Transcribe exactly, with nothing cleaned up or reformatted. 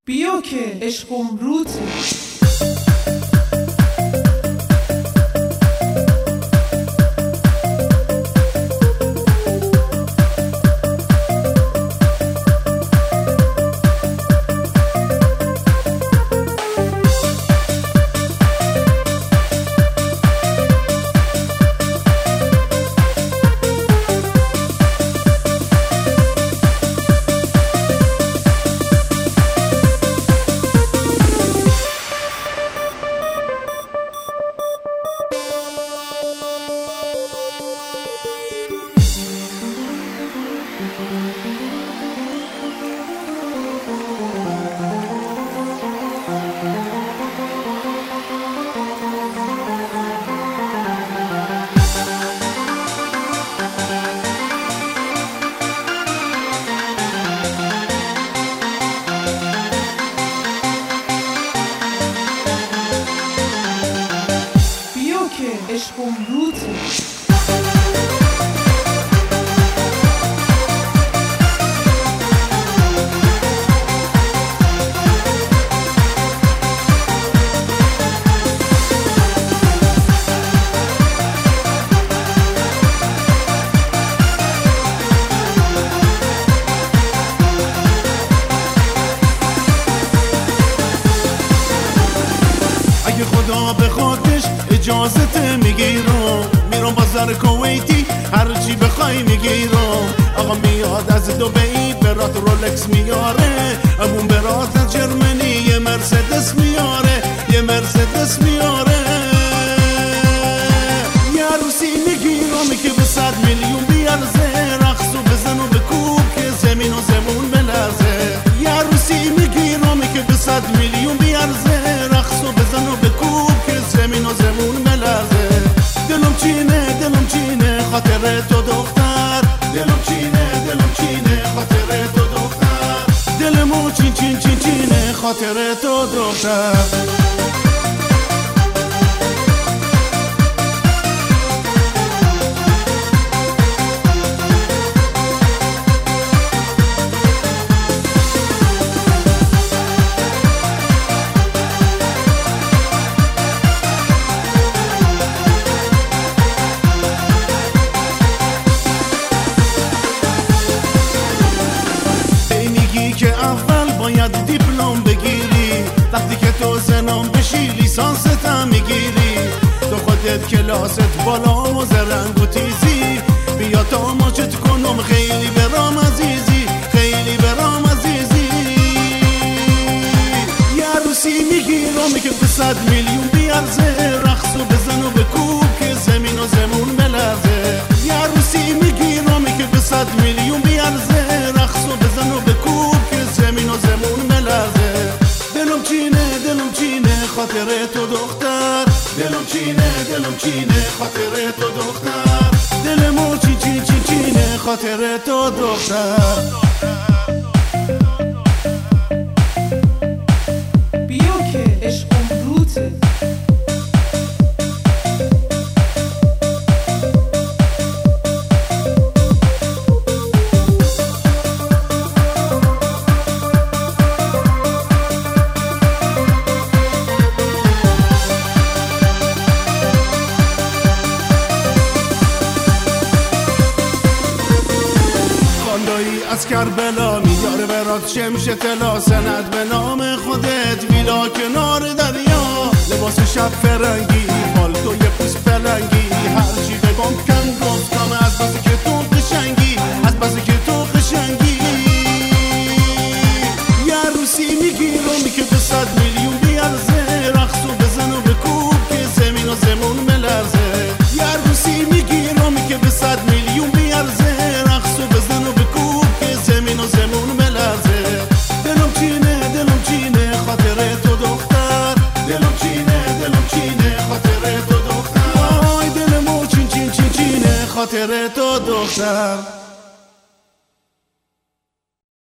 بیا که عشقم روته. عشقم روته. اگه خدا بخوادش اجازت میگیرم، میرم بازار کویتی هرچی بخوای میگیرم. آقا میاد از دبی برات رولکس میاره، امون برات از جرمنی یه مرسدس میاره، یه مرسدس میاره. یه عروسی میگیرم که به صد میلیون بیارزه، رقصو بزن و بکوب که زمین و زمون بلرزه. یه عروسی میگیرم که به صد میلیون بیارزه، رقصو بزن و بکوب که زمین و زمون بلرزه. دلم چینه دلم چینه خاطر تو دختر، دلم چینه دلم چینه خاطر تو دختر، دلمو چین چین چین چینه خاطر تو دختر. که اول باید دیپلم بگیری، وقتی که تو زنم بشی لیسانست هم میگیری. تو خودت کلاست بالا و زرنگ و تیزی، بیا تا ماچت کنم خیلی برام عزیزی، خیلی برام عزیزی. یه عروسی میگیرم که به صد میلیون بیارزه، رقص و بزن و بکوب که زمین و زمون بلرزه. یه عروسی میگیرم که به صد میلیون بیارزه، رقص و بزن و بکوب زمین و زمون ملرزه. دلم چینه دلم چینه خاطر تو دختر، دلم چینه دلم چینه خاطر تو دختر، دلمو چی چی چی چینه خاطر تو دختر. بیا که عشقم روته. از کربلا میاره برات شمش طلا، سند به نام خودت ویلا کنار دریا. لباس شب فرنگی پالتو یه پوست پلنگی، هرچی بگم کم گفتم از بسی که تو قشنگی، از بسی که تو قشنگی. یه عروسی میگیرم که به صد میلیون بیارزه، رقصو بزن و بکوب که زمین و زمون ملرزه. یه عروسی میگیرم که به صد میلیون بیارزه، رقصو بزن و بکوب زمین و زمون ملرزه. دلم چینه دلم چینه خاطر تو دختر، دلم چینه دلم چینه خاطر تو دختر، آی دلمو چین چین چین چینه خاطر تو دختر.